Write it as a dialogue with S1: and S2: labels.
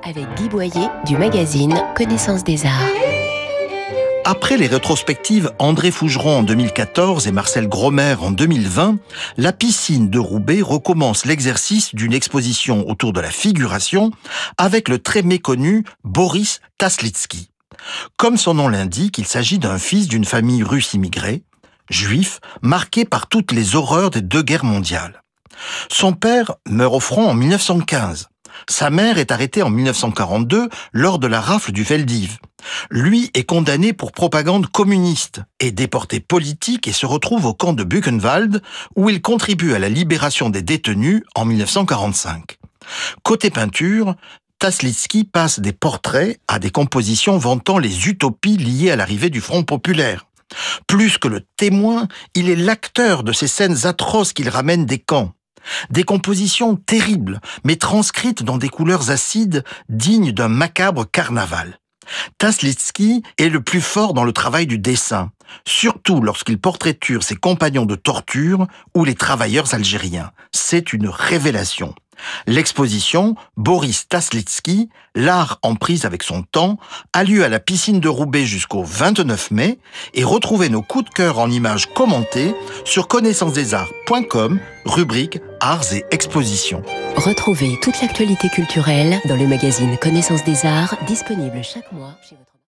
S1: avec Guy Boyer du magazine Connaissance des Arts.
S2: Après les rétrospectives André Fougeron en 2014 et Marcel Gromer en 2020, la piscine de Roubaix recommence l'exercice d'une exposition autour de la figuration avec le très méconnu Boris Taslitsky. Comme son nom l'indique, il s'agit d'un fils d'une famille russe immigrée, juif, marqué par toutes les horreurs des deux guerres mondiales. Son père meurt au front en 1915. Sa mère est arrêtée en 1942 lors de la rafle du Veldiv. Lui est condamné pour propagande communiste, est déporté politique et se retrouve au camp de Buchenwald où il contribue à la libération des détenus en 1945. Côté peinture, Taslitsky passe des portraits à des compositions vantant les utopies liées à l'arrivée du Front populaire. Plus que le témoin, il est l'acteur de ces scènes atroces qu'il ramène des camps. Des compositions terribles, mais transcrites dans des couleurs acides dignes d'un macabre carnaval. Taslitsky est le plus fort dans le travail du dessin, surtout lorsqu'il portraiture ses compagnons de torture ou les travailleurs algériens. C'est une révélation. L'exposition Boris Taslitsky, l'art en prise avec son temps, a lieu à la piscine de Roubaix jusqu'au 29 mai et retrouvez nos coups de cœur en images commentées sur connaissancesdesarts.com, rubrique Arts et Expositions.
S1: Retrouvez toute l'actualité culturelle dans le magazine Connaissance des Arts, disponible chaque mois chez votre